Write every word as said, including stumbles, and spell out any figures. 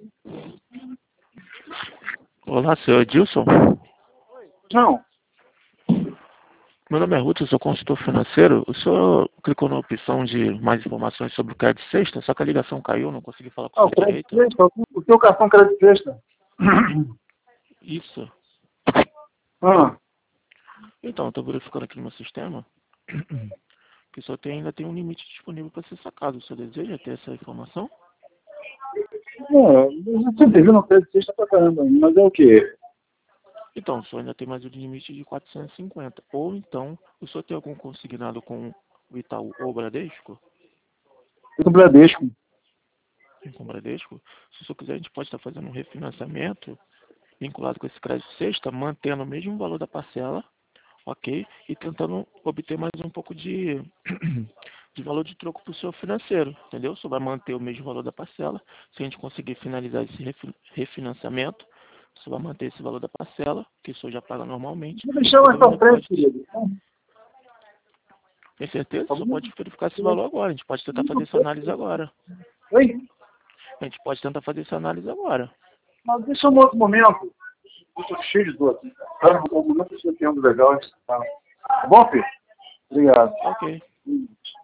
Olá, senhor Edilson. Não. Meu nome é Ruth, eu sou consultor financeiro. O senhor clicou na opção de mais informações sobre o crédito sexta, só que a ligação caiu, não consegui falar com Ah, o o senhor crédito direito. sexta, o teu cartão crédito sexta. Isso. Ah, Então, eu estou verificando aqui no meu sistema que o senhor tem, ainda tem um limite disponível para ser sacado. O senhor deseja ter essa informação? é, eu já sempre vi no crédito sexta pra caramba, mas é o quê? Então, o senhor ainda tem mais um limite de quatrocentos e cinquenta. Ou então, o senhor tem algum consignado com o Itaú ou o Bradesco? Eu tô Bradesco. Com o Bradesco? Se o senhor quiser, a gente pode estar fazendo um refinanciamento vinculado com esse crédito sexta, mantendo o mesmo valor da parcela, ok? E tentando obter mais um pouco de, de valor de troco para o seu financeiro, entendeu? Só vai manter o mesmo valor da parcela. Se a gente conseguir finalizar esse refi- refinanciamento, você vai manter esse valor da parcela, que o senhor já paga normalmente. Não me chama E mais pra também frente, pode, querido. tem certeza? Tá Só bom? pode verificar esse valor agora. A gente pode tentar fazer essa análise agora. Oi? A gente pode tentar fazer essa análise agora. Mas deixa um outro momento. Eu tô cheio de dor aqui. Tá? Um momento que você tem um legal. Tá. Tá bom, filho? Obrigado. Ok.